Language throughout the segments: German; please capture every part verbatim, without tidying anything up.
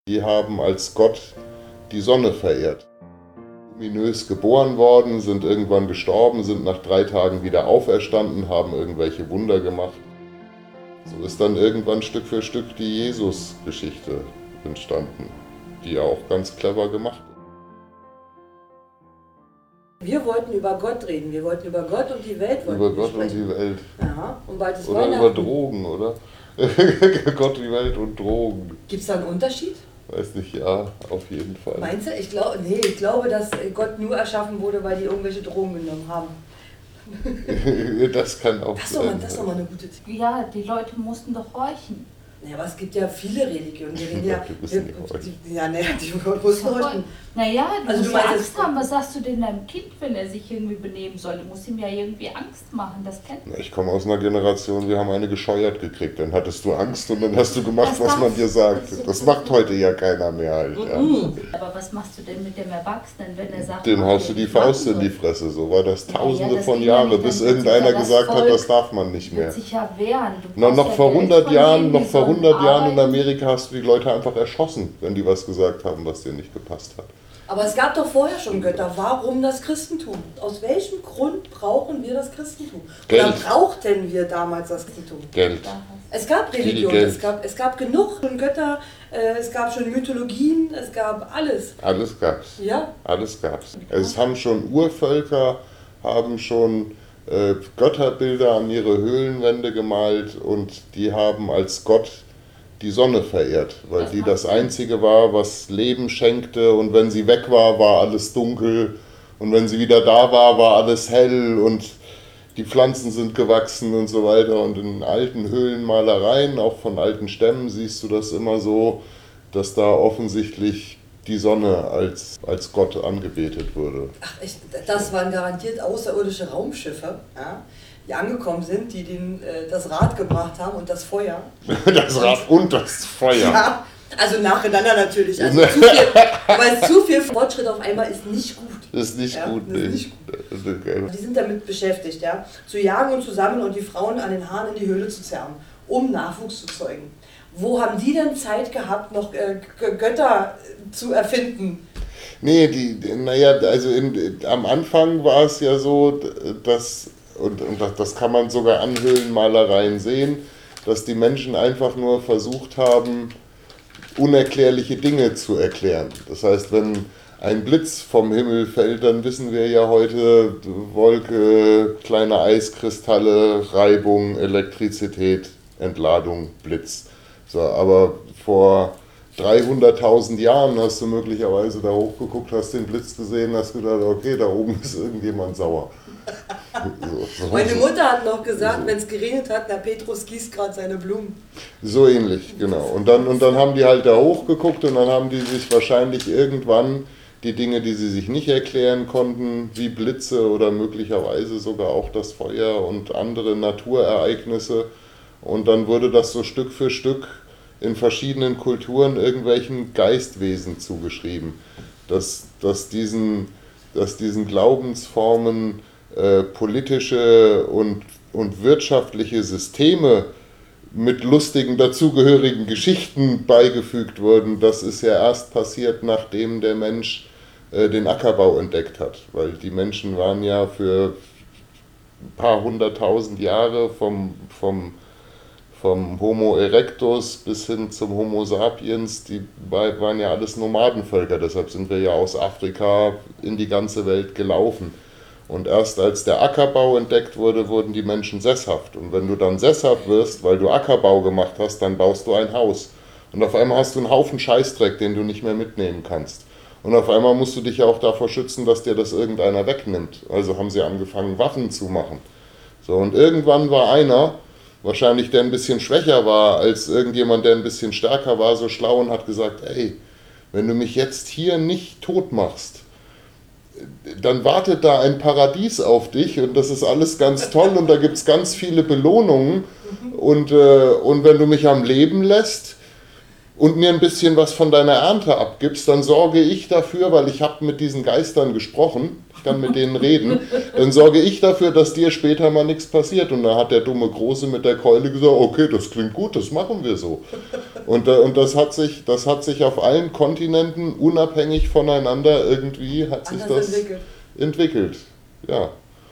Die haben als Gott die Sonne verehrt. Luminös geboren worden, sind irgendwann gestorben, sind nach drei Tagen wieder auferstanden, haben irgendwelche Wunder gemacht. So ist dann irgendwann Stück für Stück die Jesus-Geschichte entstanden, die ja auch ganz clever gemacht ist. Wir wollten über Gott reden, wir wollten über Gott und die Welt wollten Über Gott sprechen. und die Welt. Ja, und bald ist Oder Weihnachten. über Drogen, oder? Gott, die Welt und Drogen. Gibt es da einen Unterschied? Weiß nicht, ja, auf jeden Fall. Meinst du? Ich glaube, nee, ich glaube, dass Gott nur erschaffen wurde, weil die irgendwelche Drogen genommen haben. Das kann auch Das ist doch mal, sein. das ist doch mal eine gute Theorie. Ja, die Leute mussten doch horchen. Ja, aber es gibt ja viele Religionen. Die reden ja, Die müssen nicht horchen. die, ja, ne, die mussten horchen. Naja, du Also du musst ja meinst Angst jetzt- haben. Was sagst du denn deinem Kind, wenn er sich irgendwie benehmen soll? Du musst ihm ja irgendwie Angst machen. Das kennt Na, Ich komme aus einer Generation, wir haben eine gescheuert gekriegt. Dann hattest du Angst und dann hast du gemacht, Das was man darf- dir sagt. das- Das macht heute ja keiner mehr halt. Ja. Mhm. Aber was machst du denn mit dem Erwachsenen, wenn er sagt, Dem mach haust du dir die nicht Faust machen in die soll? Fresse. So war das Ja, tausende das von ging ja Jahren, nicht, bis dann wird sich irgendeiner ja das gesagt hat, Volk- das darf man nicht mehr. Wird sich ja wehren. Du Na, brauchst noch ja vor Geld hundert von Jahren, denen, noch die vor sollen hundert Jahren in arbeiten. Amerika hast du die Leute einfach erschossen, wenn die was gesagt haben, was dir nicht gepasst hat. Aber es gab doch vorher schon Götter. Warum das Christentum? Aus welchem Grund brauchen wir das Christentum? Oder Geld. brauchten wir damals das Christentum? Geld. Es gab Religion, Geld. es gab, es gab genug schon Götter, äh, es gab schon Mythologien, es gab alles. Alles gab's. Ja, Alles gab's. Es haben schon Urvölker, haben schon äh, Götterbilder an ihre Höhlenwände gemalt und die haben als Gott die Sonne verehrt, weil Das die macht das Sinn. Einzige war, was Leben schenkte, und wenn sie weg war, war alles dunkel, und wenn sie wieder da war, war alles hell und die Pflanzen sind gewachsen und so weiter. Und in alten Höhlenmalereien, auch von alten Stämmen, siehst du das immer so, dass da offensichtlich die Sonne als, als Gott angebetet wurde. ach, ich, das waren garantiert außerirdische Raumschiffe, ja, die angekommen sind, die den, äh, das Rad gebracht haben und das Feuer. Das Rad und das Feuer. Ja, also nacheinander natürlich. Also zu viel, weil zu viel Fortschritt auf einmal ist nicht gut. Das ist nicht Ja, gut, das ist nee. nicht Okay. Die sind damit beschäftigt, ja, zu jagen und zu sammeln und die Frauen an den Haaren in die Höhle zu zerren, um Nachwuchs zu zeugen. Wo haben die denn Zeit gehabt, noch äh, G- Götter äh, zu erfinden? Nee, die, die- naja, also in, am Anfang war es ja so, dass, und, und das, das kann man sogar an Höhlenmalereien sehen, dass die Menschen einfach nur versucht haben, unerklärliche Dinge zu erklären. Das heißt, wenn ein Blitz vom Himmel fällt, dann wissen wir ja heute, Wolke, kleine Eiskristalle, Reibung, Elektrizität, Entladung, Blitz. So, aber vor dreihunderttausend Jahren hast du möglicherweise da hochgeguckt, hast den Blitz gesehen, hast gedacht, okay, da oben ist irgendjemand sauer. So, so, Meine Mutter hat noch gesagt, wenn es geregnet hat, der Petrus gießt gerade seine Blumen. so ähnlich, genau. Und dann, und dann haben die halt da hochgeguckt und dann haben die sich wahrscheinlich irgendwann die Dinge, die sie sich nicht erklären konnten, wie Blitze oder möglicherweise sogar auch das Feuer und andere Naturereignisse, und dann wurde das so Stück für Stück in verschiedenen Kulturen irgendwelchen Geistwesen zugeschrieben, dass, dass, diesen, dass diesen Glaubensformen äh, politische und, und wirtschaftliche Systeme mit lustigen dazugehörigen Geschichten beigefügt wurden. Das ist ja erst passiert, nachdem der Mensch äh, den Ackerbau entdeckt hat, weil die Menschen waren ja für ein paar hunderttausend Jahre vom, vom Vom Homo erectus bis hin zum Homo sapiens, die waren ja alles Nomadenvölker, deshalb sind wir ja aus Afrika in die ganze Welt gelaufen. Und erst als der Ackerbau entdeckt wurde, wurden die Menschen sesshaft. Und wenn du dann sesshaft wirst, weil du Ackerbau gemacht hast, dann baust du ein Haus. Und auf einmal hast du einen Haufen Scheißdreck, den du nicht mehr mitnehmen kannst. Und auf einmal musst du dich ja auch davor schützen, dass dir das irgendeiner wegnimmt. Also haben sie angefangen, Waffen zu machen. So, und irgendwann war einer, wahrscheinlich der ein bisschen schwächer war als irgendjemand, der ein bisschen stärker war, so schlau und hat gesagt, ey, wenn du mich jetzt hier nicht tot machst, dann wartet da ein Paradies auf dich und das ist alles ganz toll und da gibt es ganz viele Belohnungen und, äh, und wenn du mich am Leben lässt und mir ein bisschen was von deiner Ernte abgibst, dann sorge ich dafür, weil ich habe mit diesen Geistern gesprochen, ich kann mit denen reden, dann sorge ich dafür, dass dir später mal nichts passiert. Und da hat der dumme Große mit der Keule gesagt, okay, das klingt gut, das machen wir so. Und, und das, hat sich, das hat sich auf allen Kontinenten unabhängig voneinander irgendwie hat sich das entwickelt. entwickelt. Ja.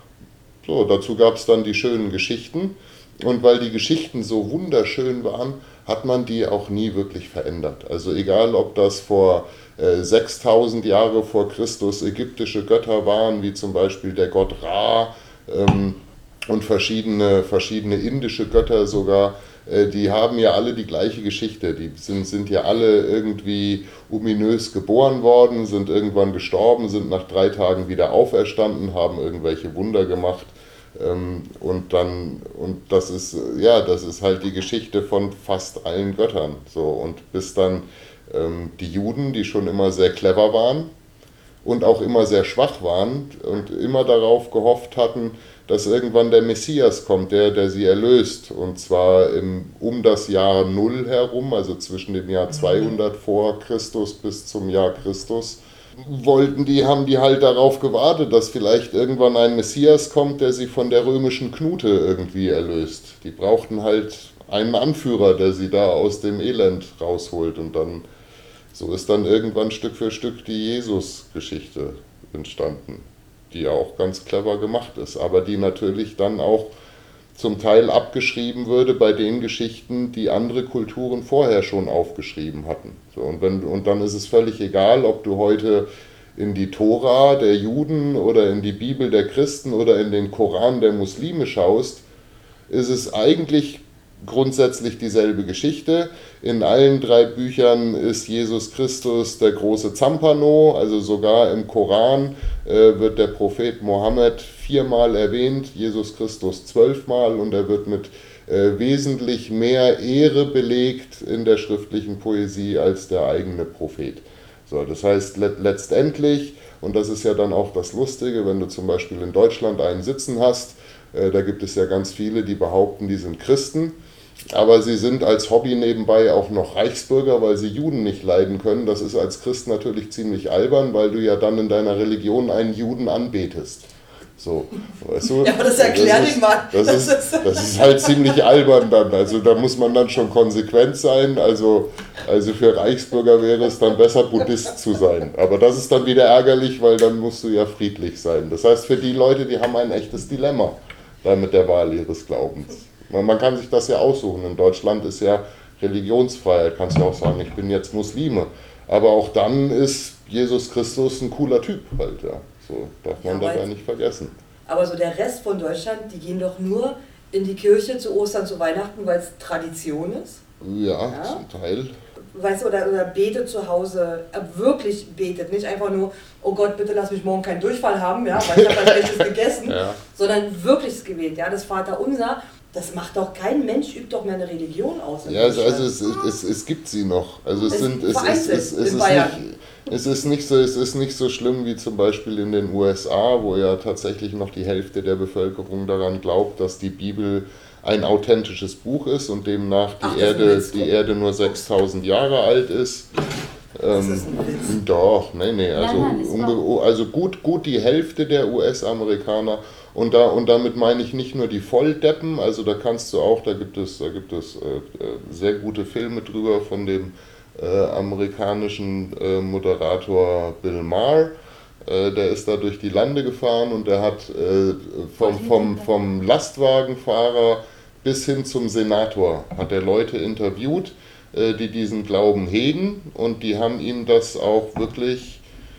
So, dazu gab es dann die schönen Geschichten. Und weil die Geschichten so wunderschön waren, hat man die auch nie wirklich verändert. Also egal, ob das vor äh, sechstausend Jahre vor Christus ägyptische Götter waren, wie zum Beispiel der Gott Ra ähm, und verschiedene, verschiedene indische Götter sogar, äh, die haben ja alle die gleiche Geschichte. Die sind, sind ja alle irgendwie ominös geboren worden, sind irgendwann gestorben, sind nach drei Tagen wieder auferstanden, haben irgendwelche Wunder gemacht. Ähm, und dann, und das ist, ja, das ist halt die Geschichte von fast allen Göttern. So, und bis dann ähm, die Juden, die schon immer sehr clever waren und auch immer sehr schwach waren und immer darauf gehofft hatten, dass irgendwann der Messias kommt, der, der sie erlöst. Und zwar im, um das Jahr Null herum, also zwischen dem Jahr zweihundert vor Christus bis zum Jahr Christus. Wollten die, haben die halt darauf gewartet, dass vielleicht irgendwann ein Messias kommt, der sie von der römischen Knute irgendwie erlöst. Die brauchten halt einen Anführer, der sie da aus dem Elend rausholt. Und dann, so ist dann irgendwann Stück für Stück die Jesus-Geschichte entstanden, die ja auch ganz clever gemacht ist, aber die natürlich dann auch zum Teil abgeschrieben würde bei den Geschichten, die andere Kulturen vorher schon aufgeschrieben hatten. So, und, wenn, und dann ist es völlig egal, ob du heute in die Tora der Juden oder in die Bibel der Christen oder in den Koran der Muslime schaust, ist es eigentlich grundsätzlich dieselbe Geschichte. In allen drei Büchern ist Jesus Christus der große Zampano, also sogar im Koran äh, wird der Prophet Mohammed viermal erwähnt, Jesus Christus zwölfmal, und er wird mit äh, wesentlich mehr Ehre belegt in der schriftlichen Poesie als der eigene Prophet. So, das heißt let- letztendlich, und das ist ja dann auch das Lustige, wenn du zum Beispiel in Deutschland einen sitzen hast, äh, da gibt es ja ganz viele, die behaupten, die sind Christen, aber sie sind als Hobby nebenbei auch noch Reichsbürger, weil sie Juden nicht leiden können. Das ist als Christ natürlich ziemlich albern, weil du ja dann in deiner Religion einen Juden anbetest. So, weißt du? Ja, aber das erklär das dich mal. Das, das, ist, das ist halt ziemlich albern dann. Also da muss man dann schon konsequent sein. Also, also für Reichsbürger wäre es dann besser, Buddhist zu sein. Aber das ist dann wieder ärgerlich, weil dann musst du ja friedlich sein. Das heißt, für die Leute, die haben ein echtes Dilemma da mit der Wahl ihres Glaubens. Man kann sich das ja aussuchen. In Deutschland ist ja Religionsfreiheit. Kannst du auch sagen, ich bin jetzt Muslime. Aber auch dann ist Jesus Christus ein cooler Typ halt, ja. So darf man ja, dabei nicht vergessen. Aber so der Rest von Deutschland, die gehen doch nur in die Kirche zu Ostern, zu Weihnachten, weil es Tradition ist. Ja, ja, zum Teil. Weißt du, oder, oder betet zu Hause, äh, wirklich betet. Nicht einfach nur, oh Gott, bitte lass mich morgen keinen Durchfall haben, ja, weil ich habe was Schlechtes gegessen. Ja. Sondern wirklichs Gebet, ja, das Vaterunser. Das macht doch kein Mensch, übt doch mehr eine Religion aus. Ja, also, also es, es, es gibt sie noch. Also es, es sind es, es, es, es, ist nicht, es ist nicht so es ist nicht so schlimm wie zum Beispiel in den U S A, wo ja tatsächlich noch die Hälfte der Bevölkerung daran glaubt, dass die Bibel ein authentisches Buch ist und demnach die Ach, Erde die Erde nur sechstausend Jahre alt ist. Das ist ein Witz. Doch, nee, nee, also, nein, nein, also gut, gut die Hälfte der U S-Amerikaner. Und, da, und damit meine ich nicht nur die Volldeppen, also da kannst du auch, da gibt es, da gibt es äh, sehr gute Filme drüber von dem äh, amerikanischen äh, Moderator Bill Maher. Äh, der ist da durch die Lande gefahren und der hat äh, vom, vom, vom Lastwagenfahrer bis hin zum Senator hat er Leute interviewt, äh, die diesen Glauben hegen, und die haben ihm das auch wirklich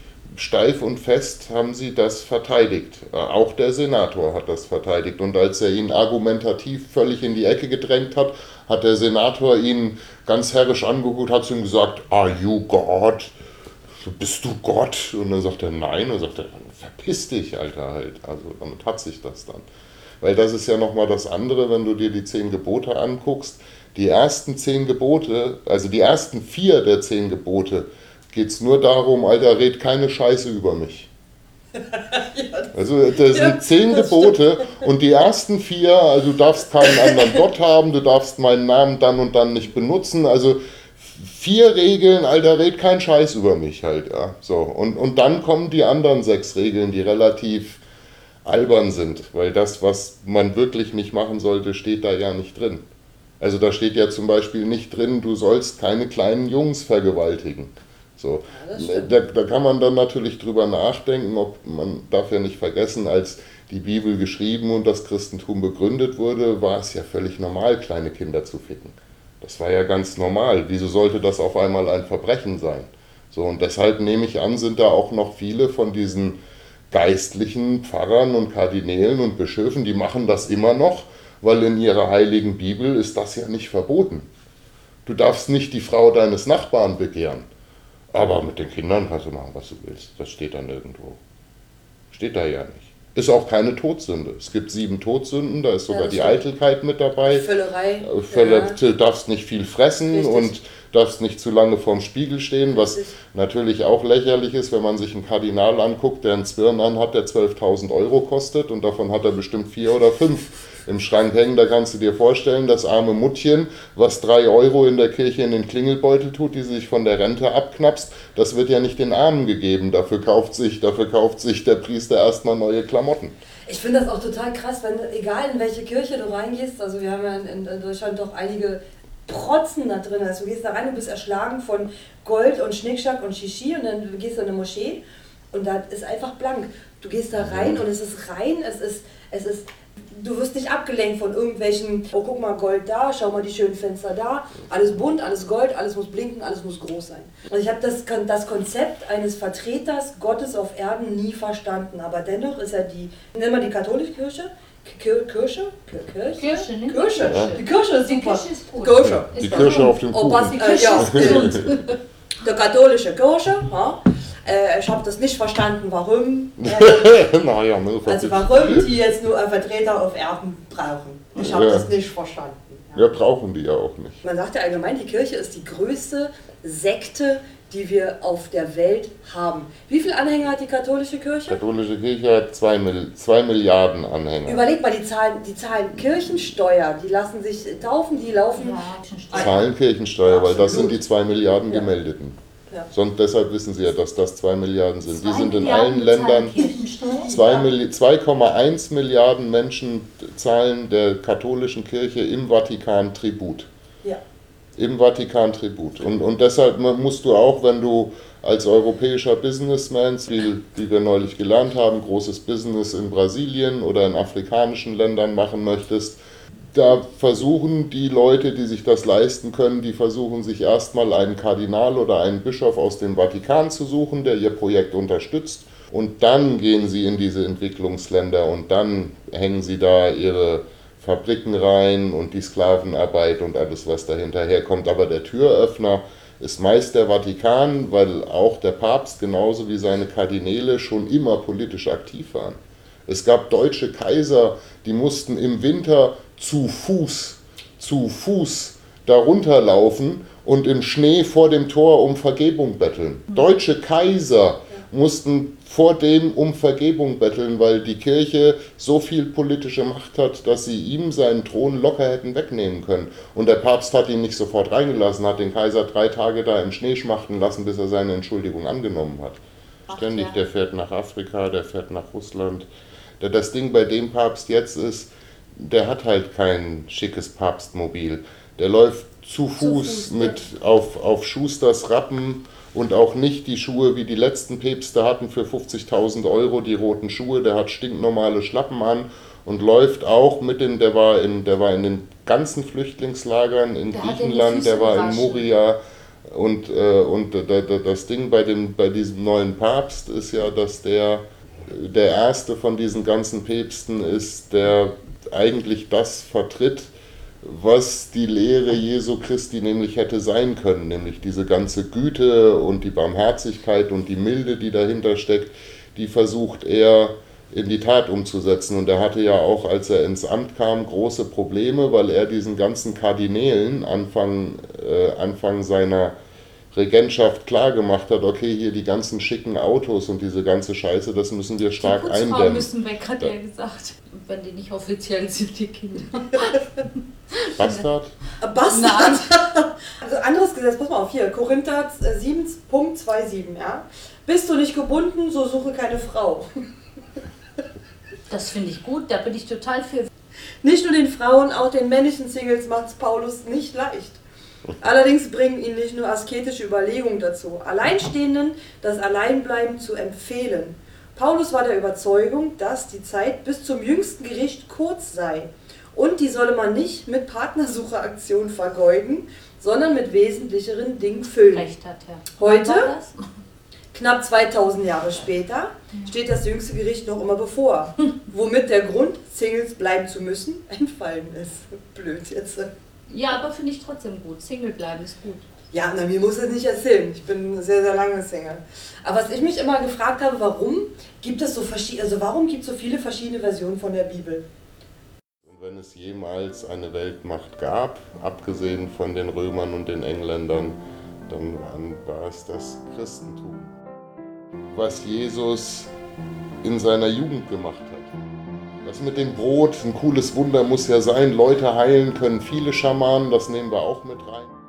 steif und fest haben sie das verteidigt. Auch der Senator hat das verteidigt. Und als er ihn argumentativ völlig in die Ecke gedrängt hat, hat der Senator ihn ganz herrisch angeguckt, hat zu ihm gesagt, are you God? Bist du Gott? Und dann sagt er, nein. Und dann sagt er, verpiss dich, Alter, halt. Also damit hat sich das dann. Weil das ist ja nochmal das andere, wenn du dir die zehn Gebote anguckst. Die ersten zehn Gebote, also die ersten vier der zehn Gebote, geht es nur darum, Alter, red keine Scheiße über mich. Also das sind zehn Gebote und die ersten vier, also du darfst keinen anderen Gott haben, du darfst meinen Namen dann und dann nicht benutzen, also vier Regeln, Alter, red kein Scheiß über mich halt, ja. So, und, und dann kommen die anderen sechs Regeln, die relativ albern sind, weil das, was man wirklich nicht machen sollte, steht da ja nicht drin. Also da steht ja zum Beispiel nicht drin, du sollst keine kleinen Jungs vergewaltigen. So, ja, da, da kann man dann natürlich drüber nachdenken, ob man darf ja nicht vergessen, als die Bibel geschrieben und das Christentum begründet wurde, war es ja völlig normal, kleine Kinder zu ficken. Das war ja ganz normal. Wieso sollte das auf einmal ein Verbrechen sein? So, und deshalb nehme ich an, sind da auch noch viele von diesen geistlichen Pfarrern und Kardinälen und Bischöfen, die machen das immer noch, weil in ihrer heiligen Bibel ist das ja nicht verboten. Du darfst nicht die Frau deines Nachbarn begehren. Aber mit den Kindern kannst du machen, was du willst. Das steht da nirgendwo. Steht da ja nicht. Ist auch keine Todsünde. Es gibt sieben Todsünden, da ist sogar ja, die stimmt. Eitelkeit mit dabei. Völlerei. Völler, ja. Du darfst nicht viel fressen. Richtig. Und darfst nicht zu lange vorm Spiegel stehen, was Richtig. Natürlich auch lächerlich ist, wenn man sich einen Kardinal anguckt, der einen Zwirn anhat, der zwölftausend Euro kostet und davon hat er bestimmt vier oder fünf im Schrank hängen. Da kannst du dir vorstellen, das arme Muttchen, was drei Euro in der Kirche in den Klingelbeutel tut, die sich von der Rente abknapst, das wird ja nicht den Armen gegeben. Dafür kauft sich, dafür kauft sich der Priester erstmal neue Klamotten. Ich finde das auch total krass, wenn, egal in welche Kirche du reingehst, also wir haben ja in, in Deutschland doch einige Protzen da drin. Also du gehst da rein und bist erschlagen von Gold und Schnickschnack und Shishi und dann gehst du in eine Moschee und da ist einfach blank. Du gehst da rein und es ist rein, es ist, es ist, du wirst nicht abgelenkt von irgendwelchen, oh guck mal Gold da, schau mal die schönen Fenster da, alles bunt, alles Gold, alles muss blinken, alles muss groß sein. Und ich habe das, das Konzept eines Vertreters Gottes auf Erden nie verstanden, aber dennoch ist ja die, nennen wir die katholische Kirche, Kirche? Kirche? Kirche, ne? Kirche. Ja. Die Kirche ist super. Die Kirche ist gut. Kirche. Die Kirche auf dem Kuchen. Oh, was, äh, ja. Die katholische Kirche, ja. Äh, ich habe das nicht verstanden, warum. Äh, naja, also warum die jetzt nur einen Vertreter auf Erden brauchen. Ich habe ja. das nicht verstanden. Ja. ja, brauchen die ja auch nicht. Man sagt ja allgemein, die Kirche ist die größte Sekte, die wir auf der Welt haben. Wie viele Anhänger hat die katholische Kirche? Die katholische Kirche hat zwei, Mil- zwei Milliarden Anhänger. Überleg mal, die zahlen, die zahlen Kirchensteuer, die lassen sich taufen, die laufen... Ja, zahlen Kirchensteuer, Absolut. Weil das sind die zwei Milliarden ja. Gemeldeten. Ja. Sonst, deshalb wissen Sie ja, dass das zwei Milliarden sind. Die sind in allen Ländern, zwei Komma eins Milliarden Menschen zahlen der katholischen Kirche im Vatikan Tribut. Ja. Im Vatikan Tribut. Und, und deshalb musst du auch, wenn du als europäischer Businessman, wie, wie wir neulich gelernt haben, großes Business in Brasilien oder in afrikanischen Ländern machen möchtest, da versuchen die Leute, die sich das leisten können, die versuchen sich erstmal einen Kardinal oder einen Bischof aus dem Vatikan zu suchen, der ihr Projekt unterstützt. Und dann gehen sie in diese Entwicklungsländer und dann hängen sie da ihre Fabriken rein und die Sklavenarbeit und alles, was dahinter herkommt. Aber der Türöffner ist meist der Vatikan, weil auch der Papst genauso wie seine Kardinäle schon immer politisch aktiv waren. Es gab deutsche Kaiser, die mussten im Winter zu Fuß, zu Fuß darunter laufen und im Schnee vor dem Tor um Vergebung betteln. Deutsche Kaiser mussten vor dem um Vergebung betteln, weil die Kirche so viel politische Macht hat, dass sie ihm seinen Thron locker hätten wegnehmen können. Und der Papst hat ihn nicht sofort reingelassen, hat den Kaiser drei Tage da im Schnee schmachten lassen, bis er seine Entschuldigung angenommen hat. Ach, Ständig, ja. Der fährt nach Afrika, der fährt nach Russland. Das Ding bei dem Papst jetzt ist, der hat halt kein schickes Papstmobil. Der läuft zu Fuß, zu Fuß mit ja. auf, auf Schusters Rappen und auch nicht die Schuhe, wie die letzten Päpste hatten, für fünfzigtausend Euro, die roten Schuhe. Der hat stinknormale Schlappen an und läuft auch mit dem, der war in, der war in den ganzen Flüchtlingslagern in der Griechenland, der war in Moria. Und, äh, und das Ding bei, dem, bei diesem neuen Papst ist ja, dass der der erste von diesen ganzen Päpsten ist, der eigentlich das vertritt, was die Lehre Jesu Christi nämlich hätte sein können, nämlich diese ganze Güte und die Barmherzigkeit und die Milde, die dahinter steckt, die versucht er in die Tat umzusetzen. Und er hatte ja auch, als er ins Amt kam, große Probleme, weil er diesen ganzen Kardinälen Anfang, äh, Anfang seiner Regentschaft klar gemacht hat, okay, hier die ganzen schicken Autos und diese ganze Scheiße, das müssen wir stark die eindämmen. Die müssen weg, hat er gesagt. Wenn die nicht offiziell sind, die Kinder. Bastard? Bastard! Also anderes Gesetz, pass mal auf, hier, Korinther sieben Punkt siebenundzwanzig, ja. Bist du nicht gebunden, so suche keine Frau. Das finde ich gut, da bin ich total für. Nicht nur den Frauen, auch den männlichen Singles macht es Paulus nicht leicht. Allerdings bringen ihn nicht nur asketische Überlegungen dazu, Alleinstehenden das Alleinbleiben zu empfehlen. Paulus war der Überzeugung, dass die Zeit bis zum jüngsten Gericht kurz sei. Und die solle man nicht mit Partnersucheaktionen vergeuden, sondern mit wesentlicheren Dingen füllen. Recht hat er. Heute, knapp zweitausend Jahre später, steht das jüngste Gericht noch immer bevor, womit der Grund, Singles bleiben zu müssen, entfallen ist. Blöd jetzt. Ja, aber finde ich trotzdem gut. Single bleiben ist gut. Ja, na, mir muss es nicht erzählen. Ich bin sehr, sehr lange Single. Aber was ich mich immer gefragt habe, warum gibt es so verschiedene, also warum gibt es so viele verschiedene Versionen von der Bibel? Und wenn es jemals eine Weltmacht gab, abgesehen von den Römern und den Engländern, dann war es das Christentum. Was Jesus in seiner Jugend gemacht hat. Das mit dem Brot, ein cooles Wunder muss ja sein. Leute heilen können viele Schamanen, das nehmen wir auch mit rein.